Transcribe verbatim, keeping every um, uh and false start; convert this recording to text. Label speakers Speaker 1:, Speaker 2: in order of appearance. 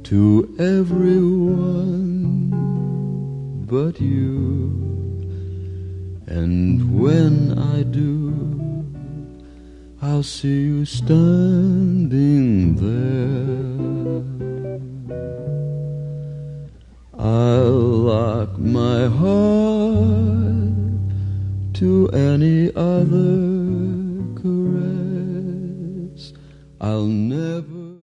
Speaker 1: to everyone but you. And when I do, I'll see you standing there. I'll lock my heart to any other